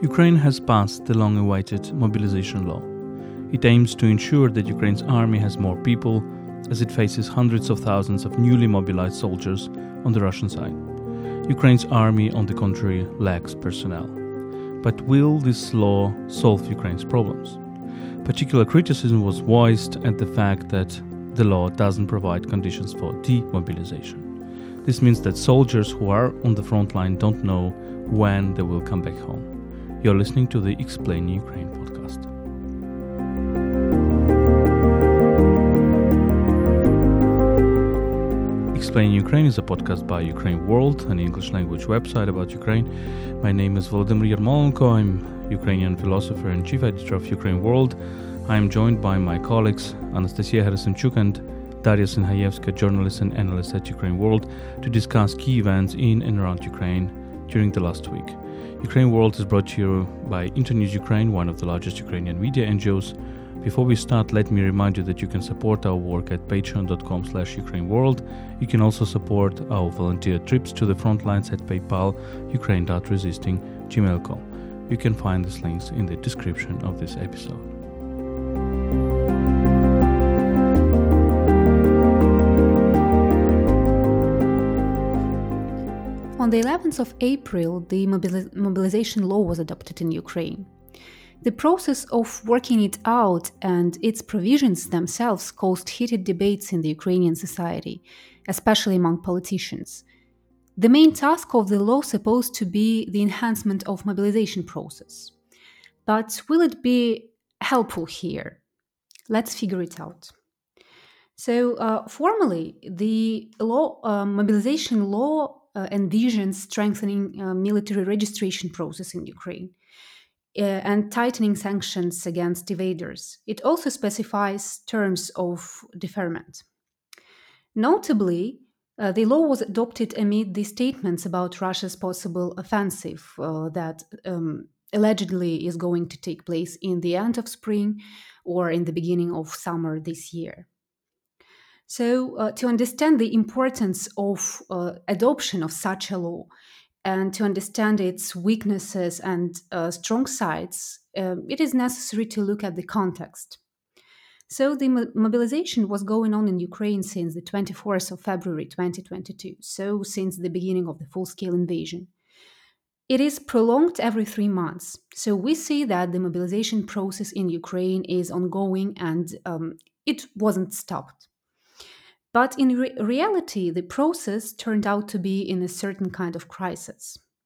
Ukraine has passed the long-awaited mobilization law. It aims to ensure that Ukraine's army has more people, as it faces hundreds of thousands of newly mobilized soldiers on the Russian side. Ukraine's army, on the contrary, lacks personnel. But will this law solve Ukraine's problems? Particular criticism was voiced at the fact that the law doesn't provide conditions for demobilization. This means that soldiers who are on the front line don't know when they will come back home. You're listening to the Explain Ukraine podcast. Explain Ukraine is a podcast by Ukraine World, an English language website about Ukraine. My name is Volodymyr Yarmolenko. I'm Ukrainian philosopher and chief editor of Ukraine World. I am joined by my colleagues Anastasia Gerasimchuk and Daria Sinhayevska, journalist and analyst at Ukraine World, to discuss key events in and around Ukraine during the last week. Ukraine World is brought to you by Internews Ukraine, one of the largest Ukrainian media NGOs. Before we start, let me remind you that you can support our work at patreon.com/UkraineWorld. You can also support our volunteer trips to the front lines at PayPal, ukraine.resisting@gmail.com. You can find these links in the description of this episode. On the 11th of April, the mobilization law was adopted in Ukraine. The process of working it out and its provisions themselves caused heated debates in the Ukrainian society, especially among politicians. The main task of the law supposed to be the enhancement of mobilization process. But will it be helpful here? Let's figure it out. So, formally, the mobilization law envisions strengthening military registration process in Ukraine and tightening sanctions against evaders. It also specifies terms of deferment. Notably, the law was adopted amid the statements about Russia's possible offensive that allegedly is going to take place in the end of spring or in the beginning of summer this year. So, to understand the importance of adoption of such a law and to understand its weaknesses and strong sides, it is necessary to look at the context. So, the mobilization was going on in Ukraine since the 24th of February 2022, so since the beginning of the full-scale invasion. It is prolonged every 3 months, so we see that the mobilization process in Ukraine is ongoing and it wasn't stopped. But in reality, the process turned out to be in a certain kind of crisis.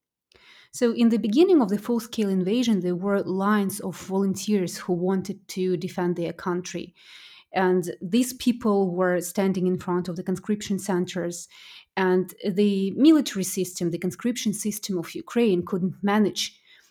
So in the beginning of the full-scale invasion, there were lines of volunteers who wanted to defend their country. And these people were standing in front of the conscription centers, and the military system, the conscription system of Ukraine, couldn't manage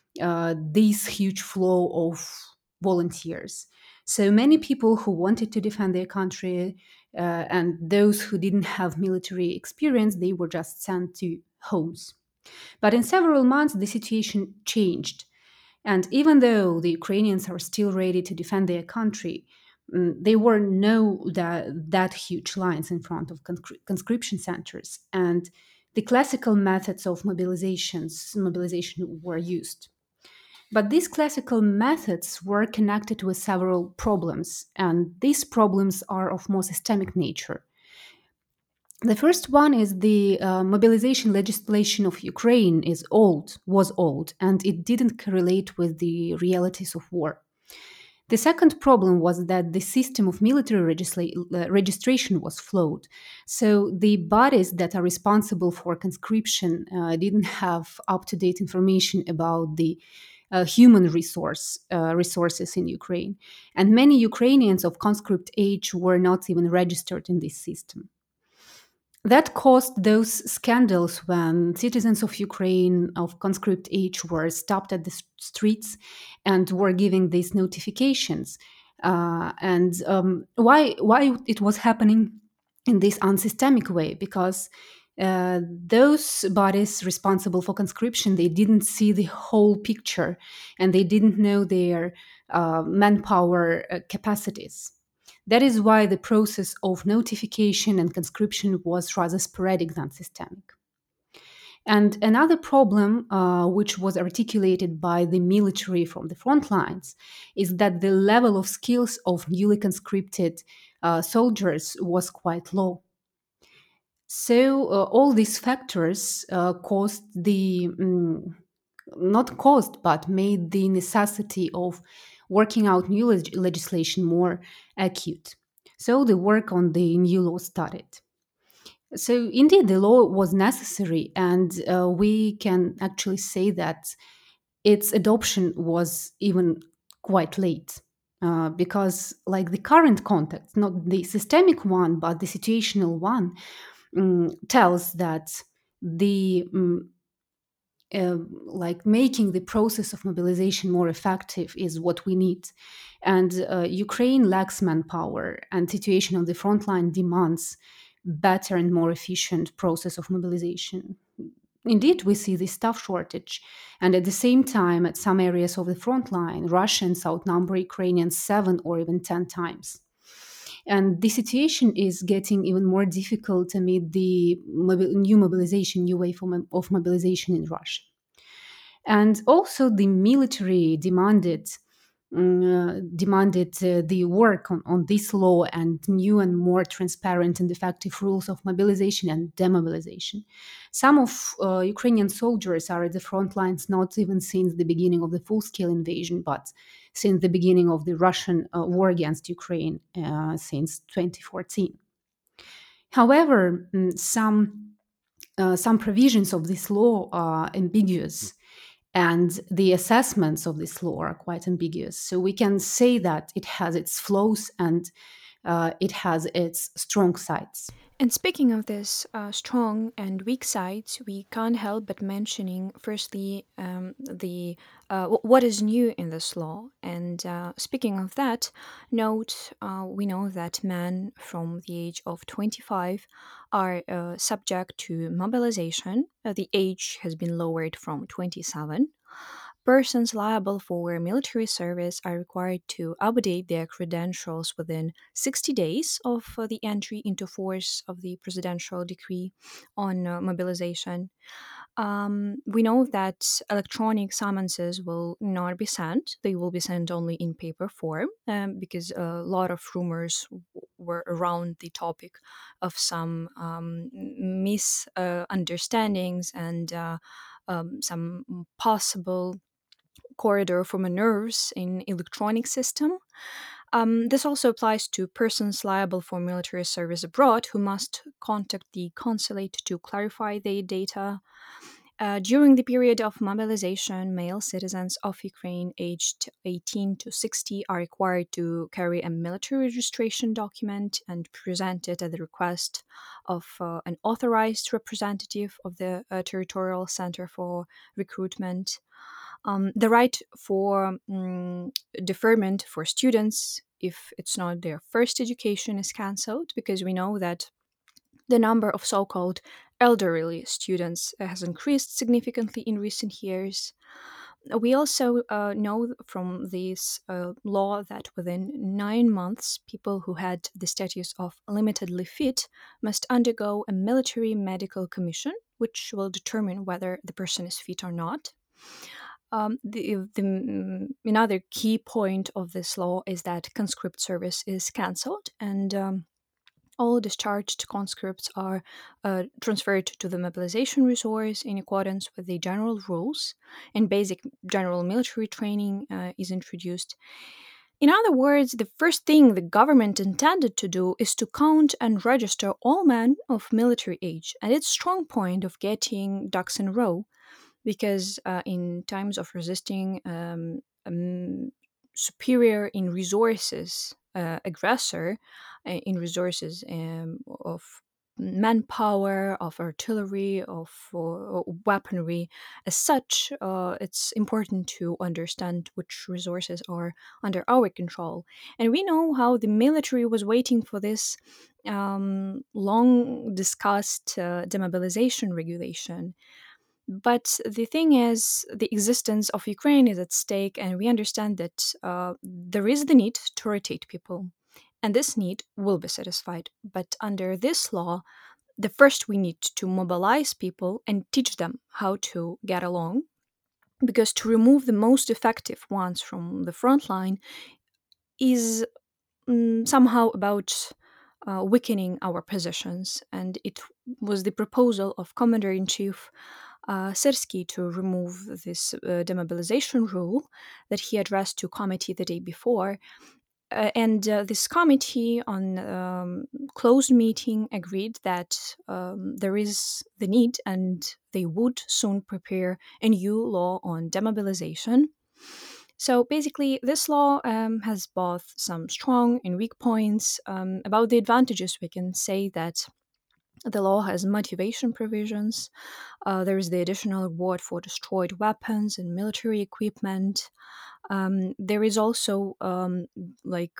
this huge flow of volunteers. So many people who wanted to defend their country and those who didn't have military experience, they were just sent to homes. But in several months, the situation changed. And even though the Ukrainians are still ready to defend their country, there were that huge lines in front of conscription centers. And the classical methods of mobilization were used. But these classical methods were connected with several problems, and these problems are of more systemic nature. The first one is the mobilization legislation of Ukraine was old, and it didn't correlate with the realities of war. The second problem was that the system of military registration was flawed. So the bodies that are responsible for conscription didn't have up-to-date information about the human resources in Ukraine. And many Ukrainians of conscript age were not even registered in this system. That caused those scandals when citizens of Ukraine of conscript age were stopped at the streets and were giving these notifications. Why it was happening in this unsystemic way? Because those bodies responsible for conscription, they didn't see the whole picture and they didn't know their manpower capacities. That is why the process of notification and conscription was rather sporadic than systemic. And another problem, which was articulated by the military from the front lines, is that the level of skills of newly conscripted soldiers was quite low. So all these factors caused not caused, but made the necessity of working out new legislation more acute. So the work on the new law started. So indeed, the law was necessary, and we can actually say that its adoption was even quite late. Because, like the current context, not the systemic one, but the situational one, tells that the like making the process of mobilization more effective is what we need. And Ukraine lacks manpower, and situation on the front line demands better and more efficient process of mobilization. Indeed, we see the staff shortage, and at the same time, at some areas of the front line, Russians outnumber Ukrainians 7 or even 10 times. And the situation is getting even more difficult amid the new mobilization, new wave of mobilization in Russia. And also, the military demanded the work on this law and new and more transparent and effective rules of mobilization and demobilization. Some of Ukrainian soldiers are at the front lines not even since the beginning of the full scale invasion, but since the beginning of the Russian war against Ukraine since 2014. However, some provisions of this law are ambiguous, and the assessments of this law are quite ambiguous. So we can say that it has its flaws and it has its strong sides. And speaking of this strong and weak sides, we can't help but mentioning firstly the what is new in this law. And speaking of that, note we know that men from the age of 25 are subject to mobilization. The age has been lowered from 27. Persons liable for military service are required to update their credentials within 60 days of the entry into force of the presidential decree on mobilization. We know that electronic summonses will not be sent. They will be sent only in paper form because a lot of rumors were around the topic of some misunderstandings and some possible corridor for maneuver in electronic system. This also applies to persons liable for military service abroad who must contact the consulate to clarify their data. During the period of mobilization, male citizens of Ukraine aged 18 to 60 are required to carry a military registration document and present it at the request of an authorized representative of the Territorial Center for Recruitment. The right for deferment for students, if it's not their first education, is cancelled because we know that the number of so called elderly students has increased significantly in recent years. We also know from this law that within 9 months, people who had the status of limitedly fit must undergo a military medical commission, which will determine whether the person is fit or not. Another key point of this law is that conscript service is cancelled, and all discharged conscripts are transferred to the mobilization resource in accordance with the general rules, and basic general military training is introduced. In other words, the first thing the government intended to do is to count and register all men of military age, and its strong point of getting ducks in a row, because in times of resisting superior in resources aggressor in resources of manpower, of artillery, of weaponry. As such, it's important to understand which resources are under our control. And we know how the military was waiting for this long discussed demobilization regulation. But the thing is, the existence of Ukraine is at stake, and we understand that there is the need to rotate people, and this need will be satisfied. But under this law, the first we need to mobilize people and teach them how to get along, because to remove the most effective ones from the front line is somehow about weakening our positions. And it was the proposal of Commander in Chief Sersky to remove this demobilization rule that he addressed to committee the day before. And this committee on closed meeting agreed that there is the need and they would soon prepare a new law on demobilization. So basically, this law has both some strong and weak points. About the advantages, we can say that the law has motivation provisions. There is the additional reward for destroyed weapons and military equipment. There is also like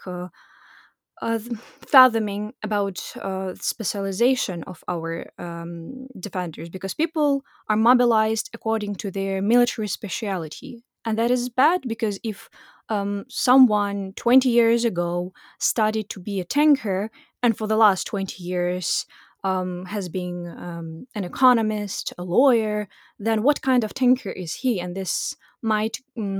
fathoming about specialization of our defenders, because people are mobilized according to their military speciality. And that is bad, because if someone 20 years ago studied to be a tanker and for the last 20 years has been an economist, a lawyer, then what kind of tanker is he? And this might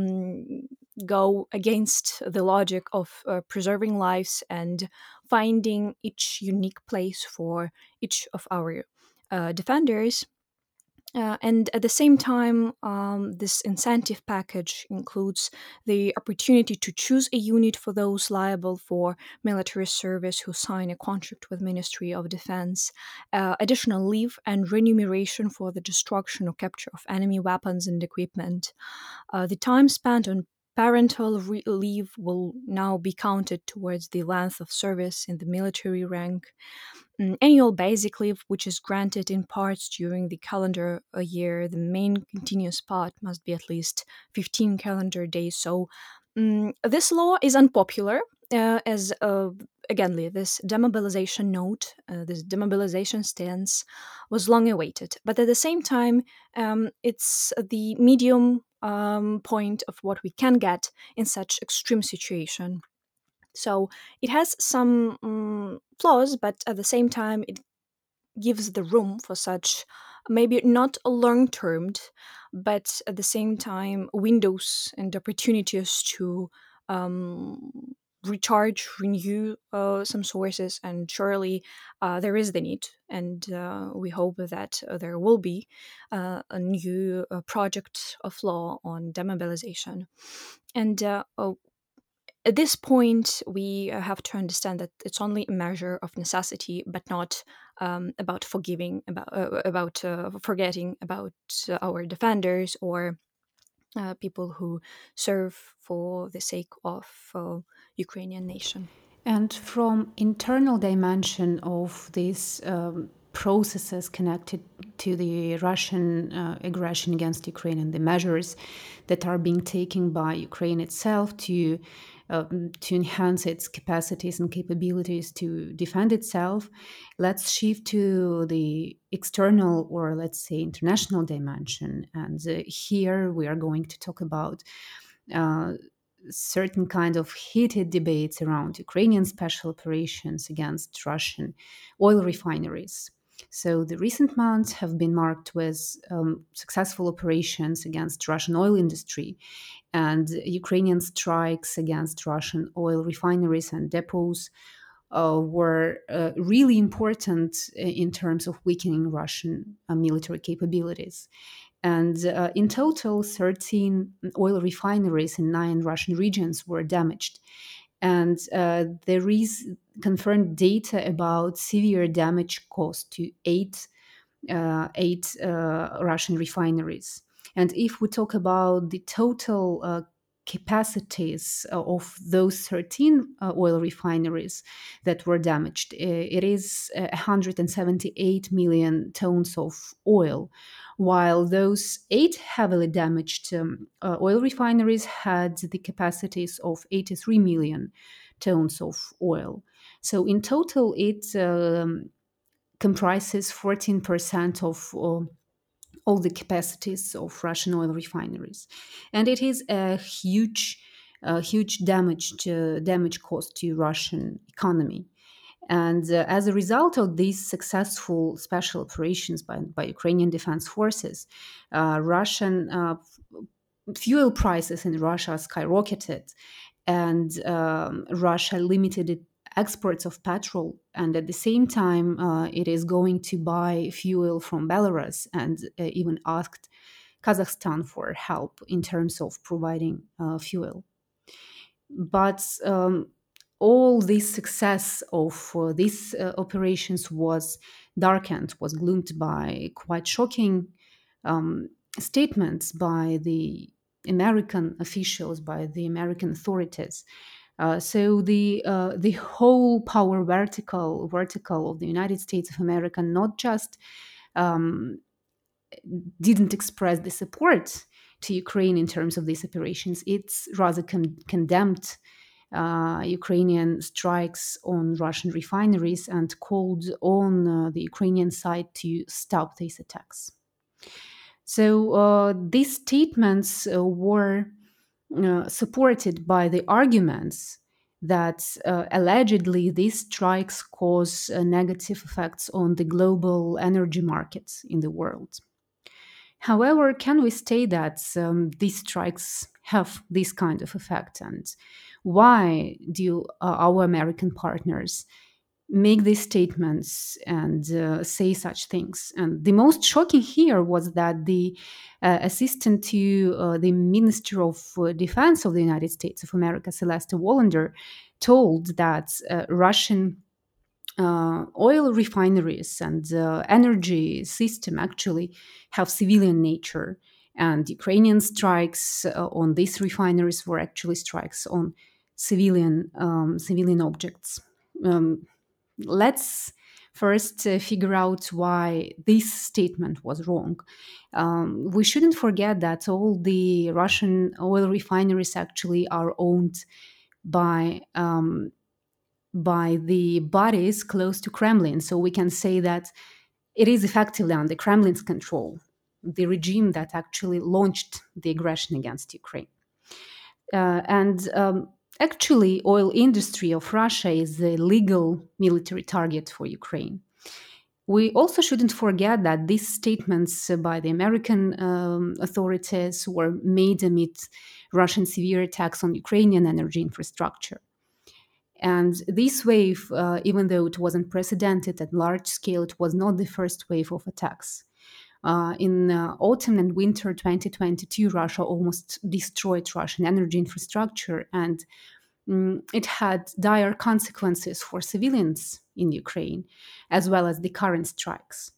go against the logic of preserving lives and finding each unique place for each of our defenders. And at the same time, this incentive package includes the opportunity to choose a unit for those liable for military service who sign a contract with Ministry of Defense, additional leave and remuneration for the destruction or capture of enemy weapons and equipment. The time spent on parental leave will now be counted towards the length of service in the military rank. Annual basic leave, which is granted in parts during the calendar year, the main continuous part must be at least 15 calendar days. So, this law is unpopular, as again, this demobilization note, this demobilization stance was long awaited. But at the same time, it's the medium point of what we can get in such extreme situation. So it has some flaws, but at the same time, it gives the room for such maybe not a long termed, but at the same time, windows and opportunities to recharge, renew some sources. And surely there is the need. And we hope that there will be a new project of law on demobilization. And at this point, we have to understand that it's only a measure of necessity, but not about forgiving, about forgetting about our defenders or people who serve for the sake of Ukrainian nation. And from internal dimension of these processes connected to the Russian aggression against Ukraine and the measures that are being taken by Ukraine itself to enhance its capacities and capabilities to defend itself, let's shift to the external, or let's say international dimension. And here we are going to talk about certain kind of heated debates around Ukrainian special operations against Russian oil refineries. So the recent months have been marked with successful operations against Russian oil industry and Ukrainian strikes against Russian oil refineries and depots were really important in terms of weakening Russian military capabilities. And in total, 13 oil refineries in 9 Russian regions were damaged. And there is confirmed data about severe damage caused to eight Russian refineries. And if we talk about the total capacities of those 13 oil refineries that were damaged, it is 178 million tons of oil, while those 8 heavily damaged oil refineries had the capacities of 83 million tons of oil. So in total, it comprises 14% of all the capacities of Russian oil refineries, and it is a huge damage caused to Russian economy. And as a result of these successful special operations by Ukrainian defense forces, Russian fuel prices in Russia skyrocketed, and Russia limited its exports of petrol. And at the same time, it is going to buy fuel from Belarus and even asked Kazakhstan for help in terms of providing fuel. But all this success of these operations was darkened, was gloomed by quite shocking statements by the American officials, by the American authorities. So the whole power vertical of the United States of America not just um, didn't express the support to Ukraine in terms of these operations, it's rather condemned Ukrainian strikes on Russian refineries and called on the Ukrainian side to stop these attacks. So these statements were supported by the arguments that allegedly these strikes cause negative effects on the global energy markets in the world. However, can we state that these strikes have this kind of effect, and why do our American partners make these statements and say such things? And the most shocking here was that the assistant to the Minister of Defense of the United States of America, Celeste Wallander, told that Russian oil refineries and energy system actually have civilian nature, and Ukrainian strikes on these refineries were actually strikes on civilian objects. Let's first figure out why this statement was wrong. We shouldn't forget that all the Russian oil refineries actually are owned by the bodies close to Kremlin. So we can say that it is effectively under Kremlin's control, the regime that actually launched the aggression against Ukraine. And actually, oil industry of Russia is the legal military target for Ukraine. We also shouldn't forget that these statements by the American authorities were made amid Russian severe attacks on Ukrainian energy infrastructure. And this wave, even though it was unprecedented at large scale, it was not the first wave of attacks. In autumn and winter 2022, Russia almost destroyed Russian energy infrastructure, and it had dire consequences for civilians in Ukraine, as well as the current strikes.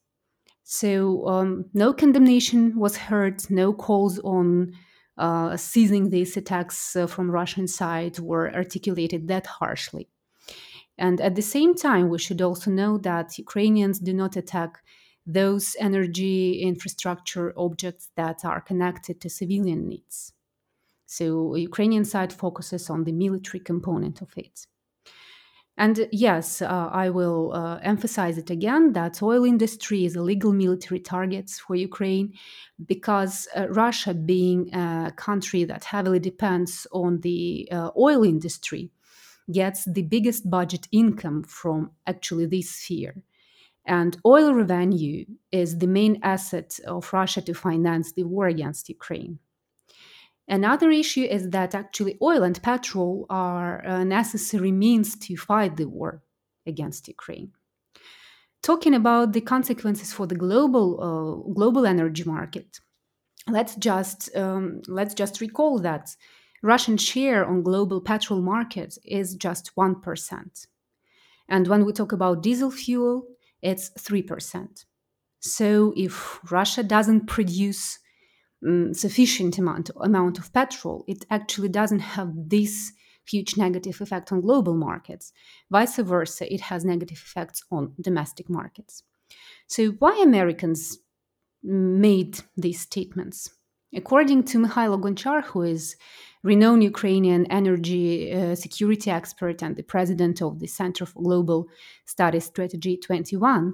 So no condemnation was heard, no calls on seizing these attacks from Russian side were articulated that harshly. And at the same time, we should also know that Ukrainians do not attack those energy infrastructure objects that are connected to civilian needs. So Ukrainian side focuses on the military component of it. And yes, I will emphasize it again that oil industry is a legal military target for Ukraine because Russia, being a country that heavily depends on the oil industry, gets the biggest budget income from actually this sphere. And oil revenue is the main asset of Russia to finance the war against Ukraine. Another issue is that actually oil and petrol are a necessary means to fight the war against Ukraine. Talking about the consequences for the global energy market, let's just recall that Russian share on global petrol market is just 1%, and when we talk about diesel fuel, it's 3%. So if Russia doesn't produce sufficient amount of petrol, it actually doesn't have this huge negative effect on global markets. Vice versa, it has negative effects on domestic markets. So why Americans made these statements? According to Mikhailo Gonchar, who is renowned Ukrainian energy security expert and the president of the Center for Global Studies Strategy 21,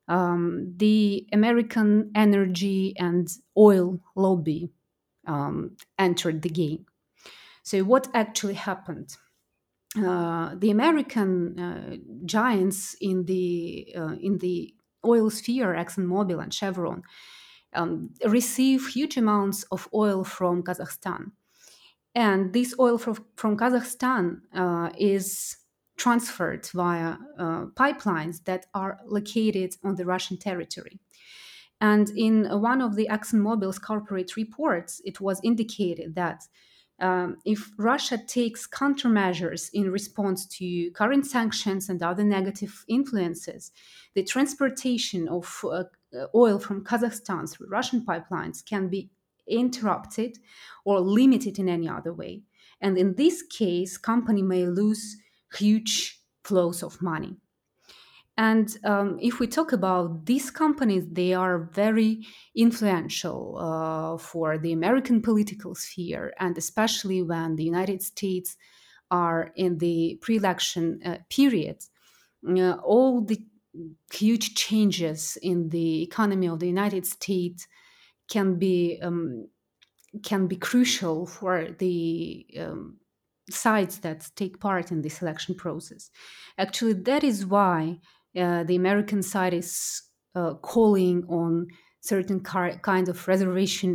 the American energy and oil lobby entered the game. So what actually happened? the American giants in the oil sphere, ExxonMobil and Chevron, receive huge amounts of oil from Kazakhstan. And this oil from Kazakhstan is transferred via pipelines that are located on the Russian territory. And in one of the ExxonMobil's corporate reports, it was indicated that if Russia takes countermeasures in response to current sanctions and other negative influences, the transportation of oil from Kazakhstan through Russian pipelines can be interrupted or limited in any other way. And in this case, company may lose huge flows of money. And if we talk about these companies, they are very influential for the American political sphere, and especially when the United States are in the pre election period. All the huge changes in the economy of the United States can be crucial for the sides that take part in this election process. Actually, that is why the American side is calling on certain kind of reservation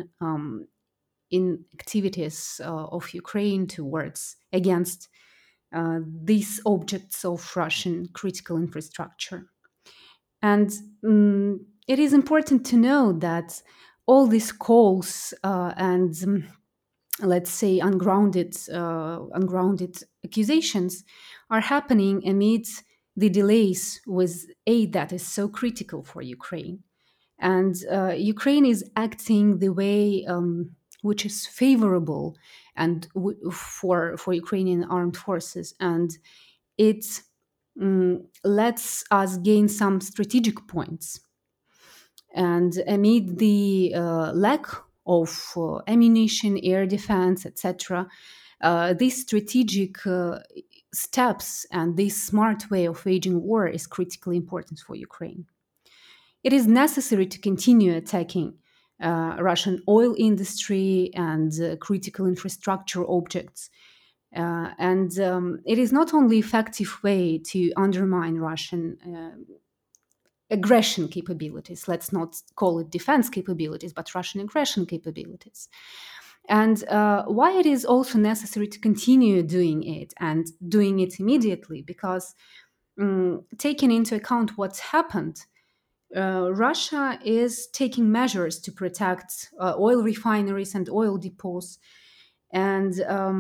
in activities of Ukraine towards against these objects of Russian critical infrastructure. And it is important to know that all these calls and let's say ungrounded accusations are happening amid the delays with aid that is so critical for Ukraine. And Ukraine is acting the way which is favorable and for Ukrainian armed forces, and it lets us gain some strategic points. And amid the lack of ammunition, air defense, etc., these strategic steps and this smart way of waging war is critically important for Ukraine. It is necessary to continue attacking Russian oil industry and critical infrastructure objects. And it is not only effective way to undermine Russian aggression capabilities. Let's not call it defense capabilities, but Russian aggression capabilities. And why it is also necessary to continue doing it and doing it immediately, because taking into account what's happened, Russia is taking measures to protect oil refineries and oil depots. And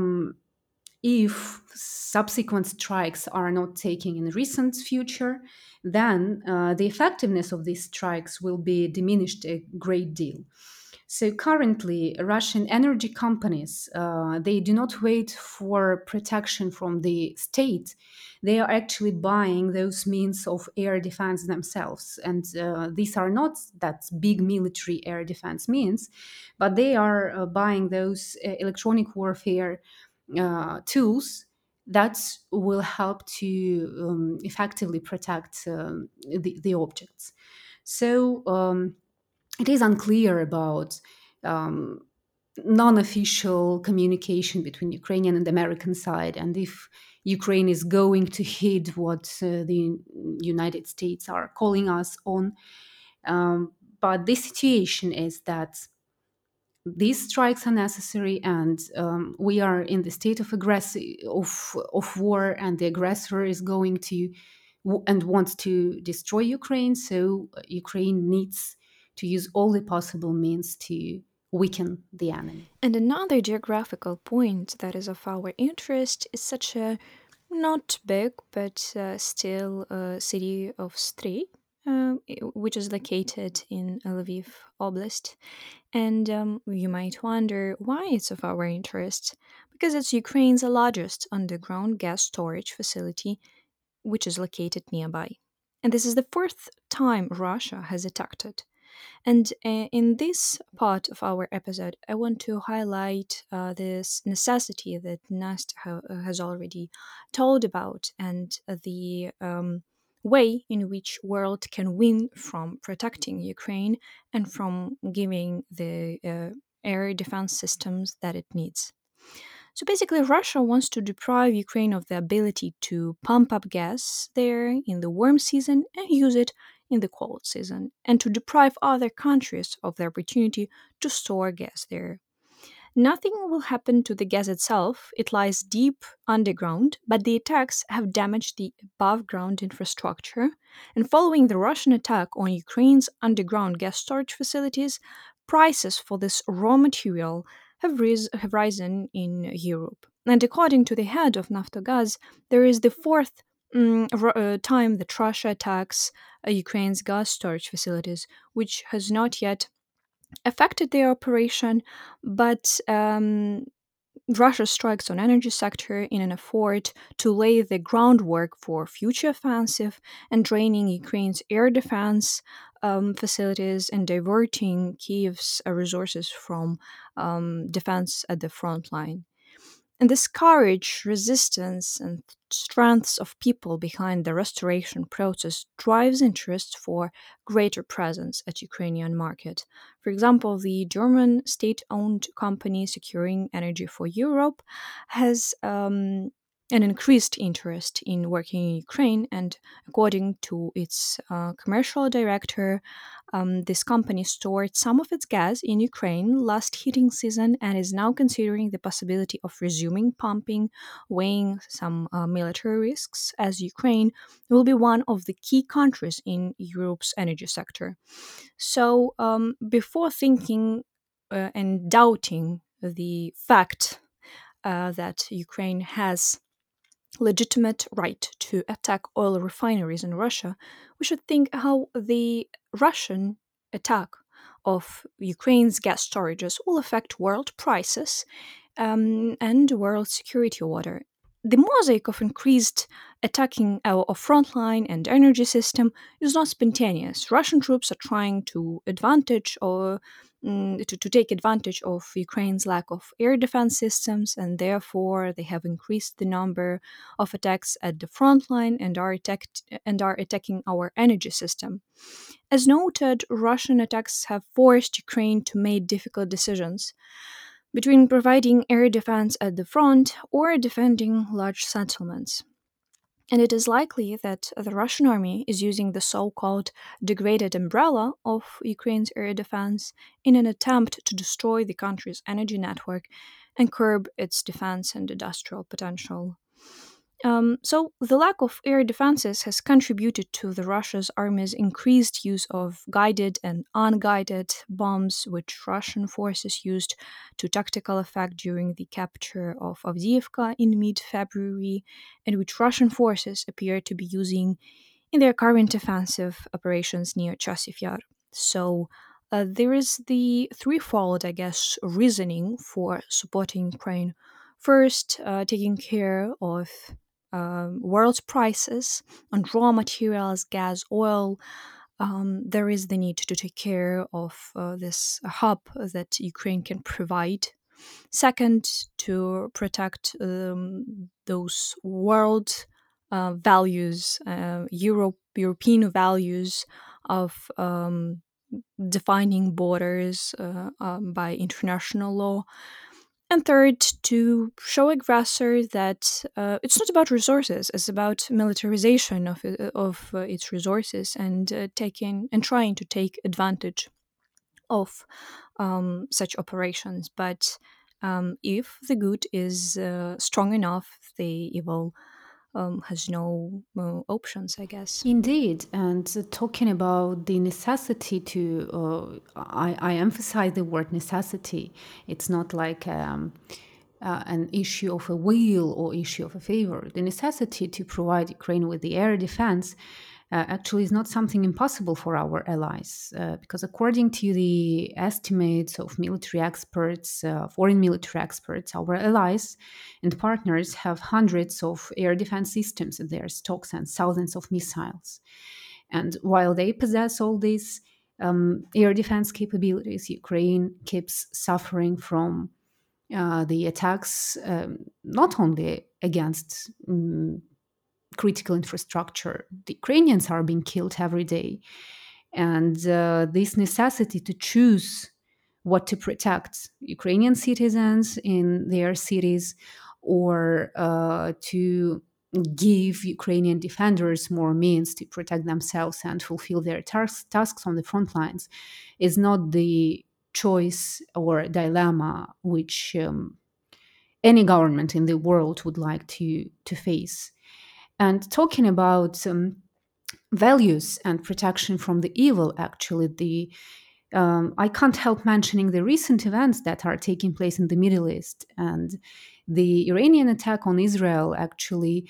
if subsequent strikes are not taken in the recent future, then the effectiveness of these strikes will be diminished a great deal. So currently, Russian energy companies they do not wait for protection from the state. They are actually buying those means of air defense themselves, and these are not that big military air defense means, but they are buying those electronic warfare tools that will help to effectively protect the objects. So it is unclear about um, non-official communication between Ukrainian and American side, and if Ukraine is going to heed what the United States are calling us on. But the situation is that these strikes are necessary, and we are in the state of of war, and the aggressor is going to and wants to destroy Ukraine. So Ukraine needs to use all the possible means to weaken the enemy. And another geographical point that is of our interest is such a not big but still city of Stry, which is located in Lviv Oblast. And you might wonder why it's of our interest. Because it's Ukraine's largest underground gas storage facility, which is located nearby. And this is the fourth time Russia has attacked it. And in this part of our episode, I want to highlight this necessity that Nast has already told about, and the way in which world can win from protecting Ukraine and from giving the air defense systems that it needs. So basically, Russia wants to deprive Ukraine of the ability to pump up gas there in the warm season and use it in the cold season, and to deprive other countries of the opportunity to store gas there. Nothing will happen to the gas itself. It lies deep underground, but the attacks have damaged the above ground infrastructure. And following the Russian attack on Ukraine's underground gas storage facilities, prices for this raw material have risen in Europe. And according to the head of Naftogaz, there is the fourth time that Russia attacks Ukraine's gas storage facilities, which has not yet affected their operation, but Russia strikes on energy sector in an effort to lay the groundwork for future offensive and draining Ukraine's air defense facilities and diverting Kiev's resources from defense at the front line. And this courage, resistance, and strengths of people behind the restoration process drives interest for greater presence at Ukrainian market. For example, the German state-owned company Securing Energy for Europe has an increased interest in working in Ukraine, and according to its commercial director, this company stored some of its gas in Ukraine last heating season and is now considering the possibility of resuming pumping, weighing some military risks, as Ukraine will be one of the key countries in Europe's energy sector. So, before thinking and doubting the fact that Ukraine has legitimate right to attack oil refineries in Russia, we should think how the Russian attack of Ukraine's gas storages will affect world prices and world security order. The mosaic of increased attacking our frontline and energy system is not spontaneous. Russian troops are trying to advantage or to take advantage of Ukraine's lack of air defense systems, and therefore they have increased the number of attacks at the front line and are attacking our energy system. As noted, Russian attacks have forced Ukraine to make difficult decisions between providing air defense at the front or defending large settlements. And it is likely that the Russian army is using the so called degraded umbrella of Ukraine's air defense in an attempt to destroy the country's energy network and curb its defense and industrial potential. So the lack of air defenses has contributed to the Russia's army's increased use of guided and unguided bombs, which Russian forces used to tactical effect during the capture of Avdiivka in mid-February, and which Russian forces appear to be using in their current offensive operations near Chasiv Yar. So there is the threefold, I guess, reasoning for supporting Ukraine. First, taking care of world prices on raw materials, gas, oil. There is the need to take care of this hub that Ukraine can provide. Second, to protect those world values, European values of defining borders by international law. And third, to show aggressor that it's not about resources; it's about militarization of its resources and taking and trying to take advantage of such operations. But if the good is strong enough, the evil has no options, I guess. Indeed, and talking about the necessity to, I emphasize the word necessity. It's not like an issue of a will or issue of a favor. The necessity to provide Ukraine with the air defense actually is not something impossible for our allies, because according to the estimates of military experts, foreign military experts, our allies and partners have hundreds of air defense systems in their stocks and thousands of missiles. And while they possess all these air defense capabilities, Ukraine keeps suffering from the attacks, not only against critical infrastructure. The Ukrainians are being killed every day. And this necessity to choose what to protect: Ukrainian citizens in their cities, or to give Ukrainian defenders more means to protect themselves and fulfill their tasks on the front lines, is not the choice or dilemma which any government in the world would like to face. And talking about values and protection from the evil, actually, the I can't help mentioning the recent events that are taking place in the Middle East. And the Iranian attack on Israel actually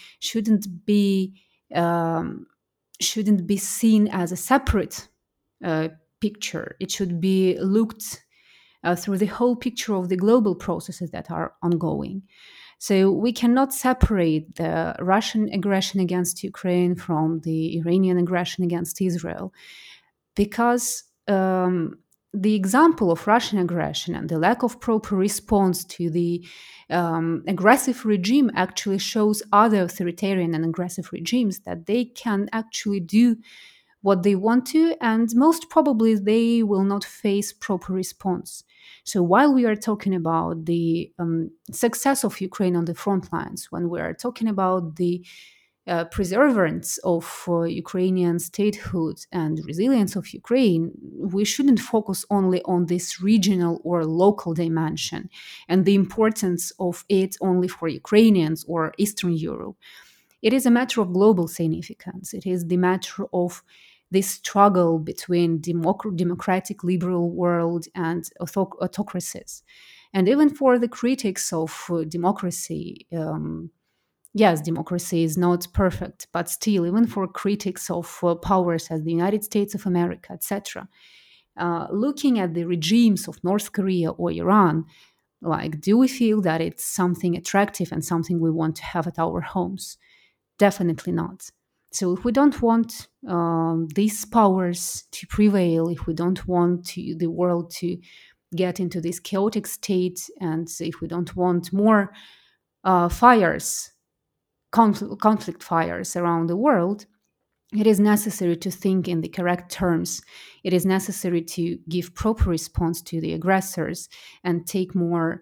um, shouldn't be seen as a separate uh, picture. It should be looked through the whole picture of the global processes that are ongoing. So we cannot separate the Russian aggression against Ukraine from the Iranian aggression against Israel, because the example of Russian aggression and the lack of proper response to the aggressive regime actually shows other authoritarian and aggressive regimes that they can actually do what they want to, and most probably they will not face proper response. So while we are talking about the success of Ukraine on the front lines, when we are talking about the preservance of Ukrainian statehood and resilience of Ukraine, we shouldn't focus only on this regional or local dimension and the importance of it only for Ukrainians or Eastern Europe. It is a matter of global significance. It is the matter of this struggle between democratic liberal world and autocracies. And even for the critics of democracy, yes, democracy is not perfect, but still, even for critics of powers as the United States of America, etc., looking at the regimes of North Korea or Iran, like, do we feel that it's something attractive and something we want to have at our homes? Definitely not. So, if we don't want these powers to prevail, if we don't want the world to get into this chaotic state, and if we don't want more fires, conflict fires around the world, it is necessary to think in the correct terms. It is necessary to give proper response to the aggressors and take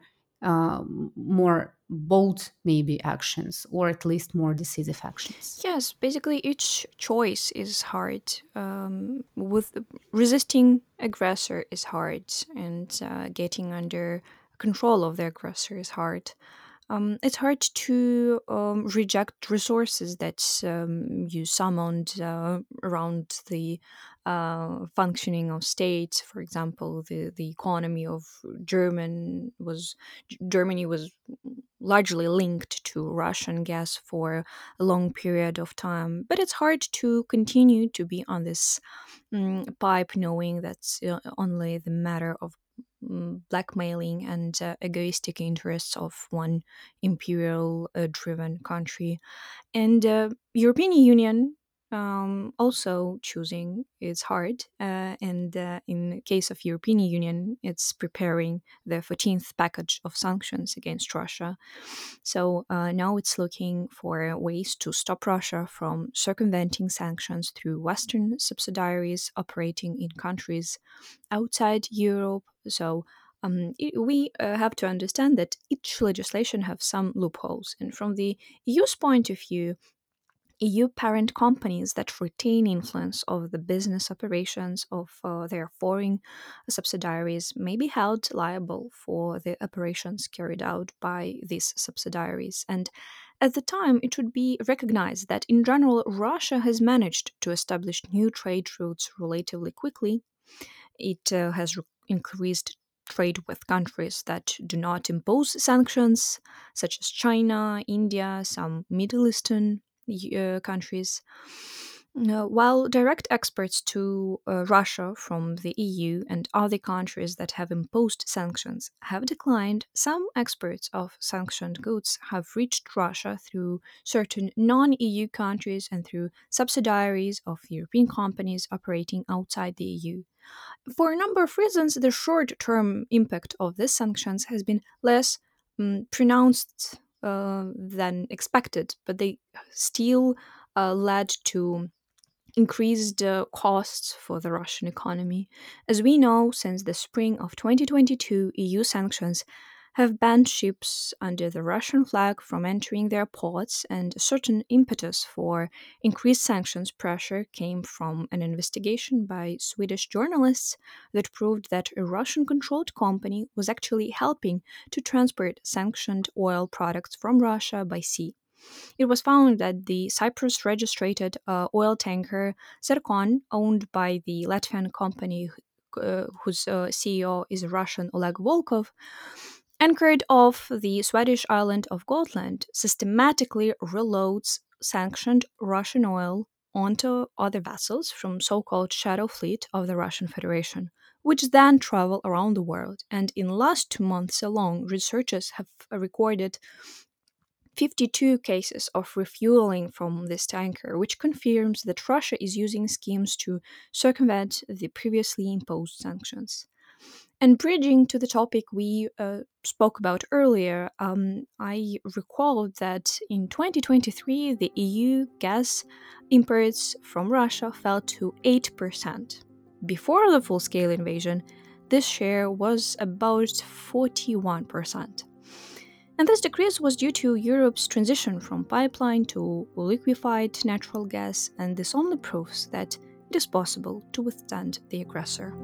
more bold, maybe, actions, or at least more decisive actions. Yes, basically each choice is hard. With resisting aggressor is hard, and getting under control of the aggressor is hard. It's hard to reject resources that you summoned around the functioning of states. For example, the economy of Germany was largely linked to Russian gas for a long period of time. But it's hard to continue to be on this pipe, knowing that's only the matter of blackmailing and egoistic interests of one imperial driven country. And European Union also choosing is hard, and in case of European Union, it's preparing the 14th package of sanctions against Russia. So now it's looking for ways to stop Russia from circumventing sanctions through Western subsidiaries operating in countries outside Europe. So we have to understand that each legislation has some loopholes, and from the EU's point of view, EU parent companies that retain influence of the business operations of their foreign subsidiaries may be held liable for the operations carried out by these subsidiaries. And at the time, it should be recognized that in general, Russia has managed to establish new trade routes relatively quickly. It has increased trade with countries that do not impose sanctions, such as China, India, some Middle Eastern countries. While direct exports to Russia from the EU and other countries that have imposed sanctions have declined, some exports of sanctioned goods have reached Russia through certain non EU countries and through subsidiaries of European companies operating outside the EU. For a number of reasons, the short term impact of these sanctions has been less pronounced than expected, but they still led to increased costs for the Russian economy. As we know, since the spring of 2022, EU sanctions have banned ships under the Russian flag from entering their ports, and a certain impetus for increased sanctions pressure came from an investigation by Swedish journalists that proved that a Russian controlled company was actually helping to transport sanctioned oil products from Russia by sea. It was found that the Cyprus registered oil tanker Zircon, owned by the Latvian company whose CEO is Russian Oleg Volkov, anchored off the Swedish island of Gotland, systematically reloads sanctioned Russian oil onto other vessels from so-called shadow fleet of the Russian Federation, which then travel around the world. And in last 2 months alone, researchers have recorded 52 cases of refueling from this tanker, which confirms that Russia is using schemes to circumvent the previously imposed sanctions. And bridging to the topic we spoke about earlier, I recall that in 2023, the EU gas imports from Russia fell to 8%. Before the full-scale invasion, this share was about 41%. And this decrease was due to Europe's transition from pipeline to liquefied natural gas, and this only proves that it is possible to withstand the aggressor.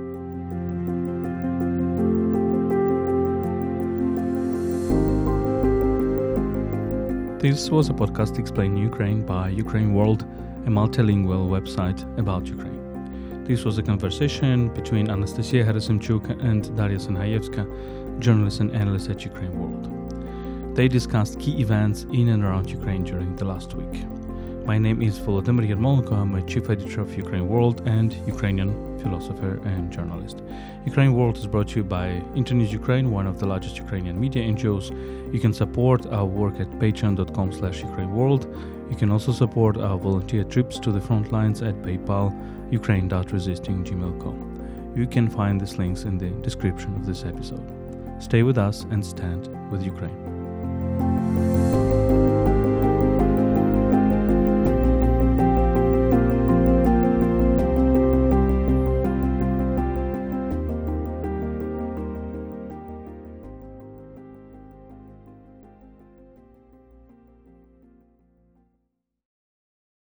This was a podcast explaining Ukraine by Ukraine World, a multilingual website about Ukraine. This was a conversation between Anastasia Herasimchuk and Daria Senhayevska, journalists and analysts at Ukraine World. They discussed key events in and around Ukraine during the last week. My name is Volodymyr Yermolenko. I'm a chief editor of Ukraine World and Ukrainian philosopher and journalist. Ukraine World is brought to you by Internews Ukraine, one of the largest Ukrainian media NGOs. You can support our work at patreon.com/UkraineWorld. You can also support our volunteer trips to the front lines at PayPal, ukraine.resisting@gmail.com. You can find these links in the description of this episode. Stay with us and stand with Ukraine.